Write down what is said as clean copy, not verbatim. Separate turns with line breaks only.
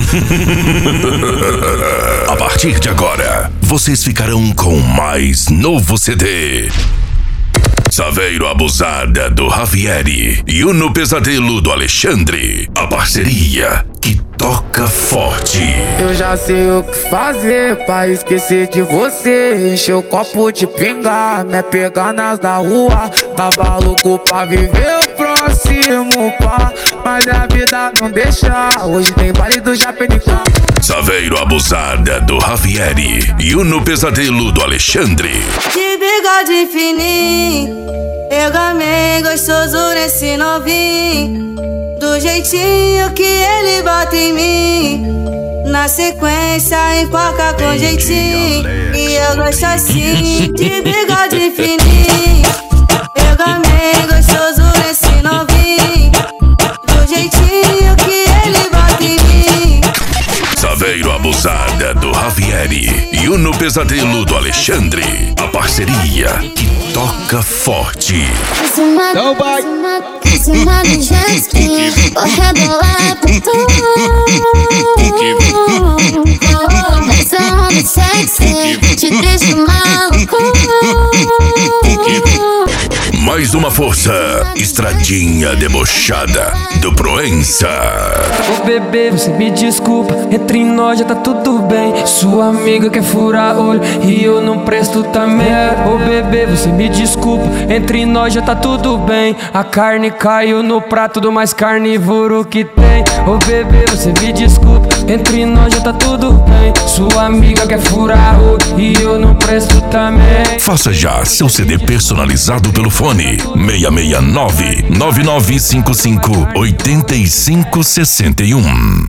A partir de agora, vocês ficarão com mais novo CD. Saveiro Abusada do Ravieri e o No Pesadelo do Alexandre. A parceria que toca forte.
Eu já sei o que fazer pra esquecer de você. Encher o copo de pinga, me pegar nas da rua. Tava louco pra viver o próximo pá, mas a vida não deixa. Hoje tem baile do Japenicão.
Saveiro Abusada do Ravieri e o No Pesadelo do Alexandre.
De bigode fininho, eu gamei gostoso nesse novinho. Do jeitinho que ele bota em mim, na sequência em coca com jeitinho. E eu gosto assim, de bigode fininho. Eu gamei gostoso nesse novinho. Do jeitinho que ele bota em mim.
Saveiro Abusada do Ravieri e o No Pesadelo do Alexandre. A parceria que toca forte.
Não vai. Em cima do jet ski, vou rebolar por tudo. Essa onda sexy te deixa maluco.
Mais uma força, estradinha debochada do Proença.
Ô bebê, você me desculpa, entre nós já tá tudo bem. Sua amiga quer furar olho e eu não presto também. Ô bebê, você me desculpa, entre nós já tá tudo bem. A carne caiu no prato do mais carnívoro que tem. Ô bebê, você me desculpa, entre nós já tá tudo bem. Sua amiga quer furar olho e eu não presto também.
Faça já seu CD personalizado pelo fone 669 9955 8561.